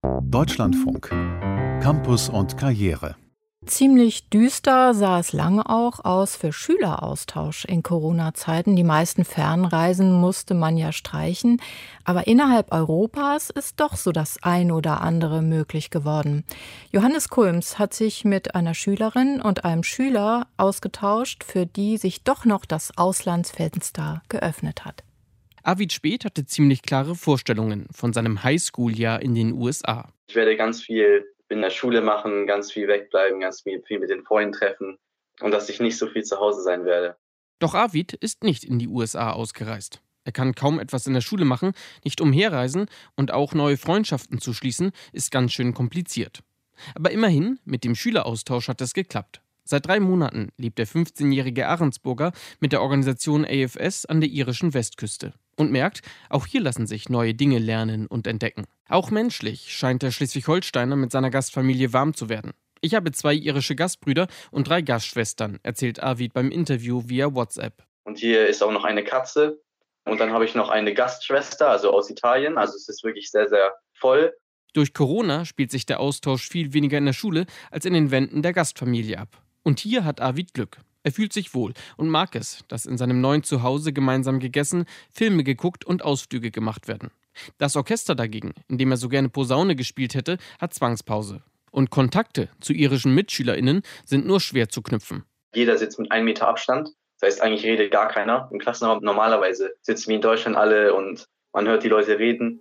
Deutschlandfunk. Campus und Karriere. Ziemlich düster sah es lange auch aus für Schüleraustausch in Corona-Zeiten. Die meisten Fernreisen musste man ja streichen. Aber innerhalb Europas ist doch so das ein oder andere möglich geworden. Johannes Kulms hat sich mit einer Schülerin und einem Schüler ausgetauscht, für die sich doch noch das Auslandsfenster geöffnet hat. Arvid Speth hatte ziemlich klare Vorstellungen von seinem Highschool-Jahr in den USA. Ich werde ganz viel in der Schule machen, ganz viel wegbleiben, ganz viel mit den Freunden treffen und dass ich nicht so viel zu Hause sein werde. Doch Arvid ist nicht in die USA ausgereist. Er kann kaum etwas in der Schule machen, nicht umherreisen und auch neue Freundschaften zu schließen, ist ganz schön kompliziert. Aber immerhin, mit dem Schüleraustausch hat es geklappt. Seit 3 Monaten lebt der 15-jährige Ahrensburger mit der Organisation AFS an der irischen Westküste und merkt, auch hier lassen sich neue Dinge lernen und entdecken. Auch menschlich scheint der Schleswig-Holsteiner mit seiner Gastfamilie warm zu werden. Ich habe 2 irische Gastbrüder und 3 Gastschwestern, erzählt Arvid beim Interview via WhatsApp. Und hier ist auch noch eine Katze und dann habe ich noch eine Gastschwester, also aus Italien. Also es ist wirklich sehr, sehr voll. Durch Corona spielt sich der Austausch viel weniger in der Schule als in den Wänden der Gastfamilie ab. Und hier hat Arvid Glück. Er fühlt sich wohl und mag es, dass in seinem neuen Zuhause gemeinsam gegessen, Filme geguckt und Ausflüge gemacht werden. Das Orchester dagegen, in dem er so gerne Posaune gespielt hätte, hat Zwangspause. Und Kontakte zu irischen MitschülerInnen sind nur schwer zu knüpfen. Jeder sitzt mit 1 Meter Abstand. Das heißt, eigentlich redet gar keiner. Im Klassenraum normalerweise sitzen wir in Deutschland alle und man hört die Leute reden.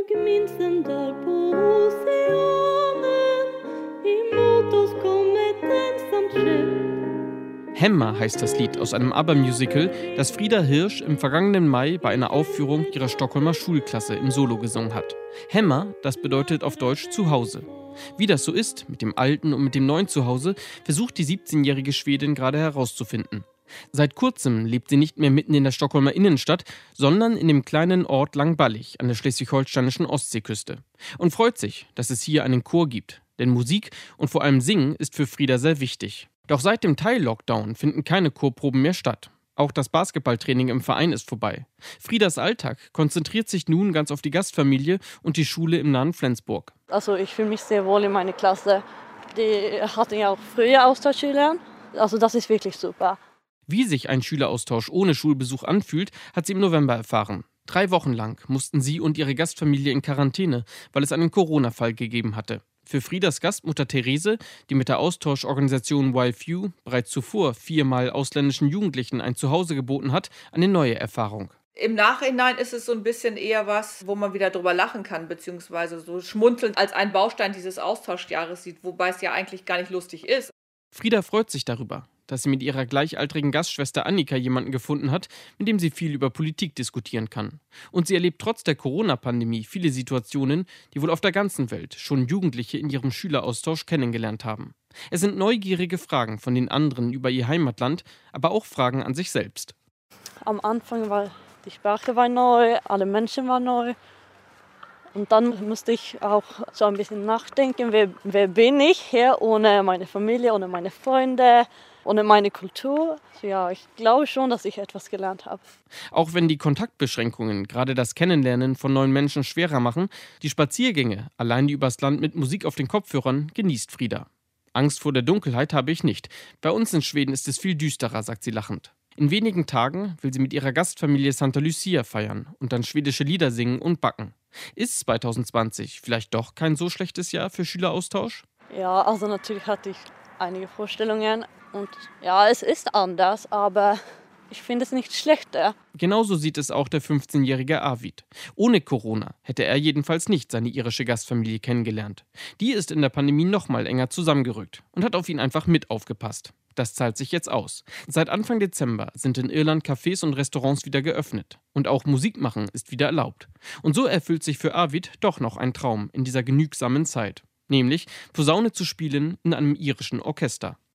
Hemma heißt das Lied aus einem ABBA-Musical, das Frieda Hirsch im vergangenen Mai bei einer Aufführung ihrer Stockholmer Schulklasse im Solo gesungen hat. Hemma, das bedeutet auf Deutsch Zuhause. Wie das so ist, mit dem alten und mit dem neuen Zuhause, versucht die 17-jährige Schwedin gerade herauszufinden. Seit kurzem lebt sie nicht mehr mitten in der Stockholmer Innenstadt, sondern in dem kleinen Ort Langballig an der schleswig-holsteinischen Ostseeküste. Und freut sich, dass es hier einen Chor gibt. Denn Musik und vor allem Singen ist für Frieda sehr wichtig. Doch seit dem Teil-Lockdown finden keine Chorproben mehr statt. Auch das Basketballtraining im Verein ist vorbei. Friedas Alltag konzentriert sich nun ganz auf die Gastfamilie und die Schule im nahen Flensburg. Also ich fühle mich sehr wohl in meiner Klasse. Die hatten ja auch früher Austauschschüler. Also das ist wirklich super. Wie sich ein Schüleraustausch ohne Schulbesuch anfühlt, hat sie im November erfahren. 3 Wochen lang mussten sie und ihre Gastfamilie in Quarantäne, weil es einen Corona-Fall gegeben hatte. Für Friedas Gastmutter Therese, die mit der Austauschorganisation YFU bereits zuvor 4-mal ausländischen Jugendlichen ein Zuhause geboten hat, eine neue Erfahrung. Im Nachhinein ist es so ein bisschen eher was, wo man wieder drüber lachen kann, beziehungsweise so schmunzelnd als ein Baustein dieses Austauschjahres sieht, wobei es ja eigentlich gar nicht lustig ist. Frieda freut sich darüber, dass sie mit ihrer gleichaltrigen Gastschwester Annika jemanden gefunden hat, mit dem sie viel über Politik diskutieren kann. Und sie erlebt trotz der Corona-Pandemie viele Situationen, die wohl auf der ganzen Welt schon Jugendliche in ihrem Schüleraustausch kennengelernt haben. Es sind neugierige Fragen von den anderen über ihr Heimatland, aber auch Fragen an sich selbst. Am Anfang war die Sprache war neu, alle Menschen waren neu. Und dann musste ich auch so ein bisschen nachdenken, wer bin ich hier ohne meine Familie, ohne meine Freunde, ohne meine Kultur. Ja, ich glaube schon, dass ich etwas gelernt habe. Auch wenn die Kontaktbeschränkungen gerade das Kennenlernen von neuen Menschen schwerer machen, die Spaziergänge allein übers Land mit Musik auf den Kopfhörern genießt Frieda. Angst vor der Dunkelheit habe ich nicht. Bei uns in Schweden ist es viel düsterer, sagt sie lachend. In wenigen Tagen will sie mit ihrer Gastfamilie Santa Lucia feiern und dann schwedische Lieder singen und backen. Ist 2020 vielleicht doch kein so schlechtes Jahr für Schüleraustausch? Ja, also natürlich hatte ich einige Vorstellungen und ja, es ist anders, aber ich finde es nicht schlechter. Genauso sieht es auch der 15-jährige Arvid. Ohne Corona hätte er jedenfalls nicht seine irische Gastfamilie kennengelernt. Die ist in der Pandemie noch mal enger zusammengerückt und hat auf ihn einfach mit aufgepasst. Das zahlt sich jetzt aus. Seit Anfang Dezember sind in Irland Cafés und Restaurants wieder geöffnet. Und auch Musik machen ist wieder erlaubt. Und so erfüllt sich für Arvid doch noch ein Traum in dieser genügsamen Zeit. Nämlich Posaune zu spielen in einem irischen Orchester.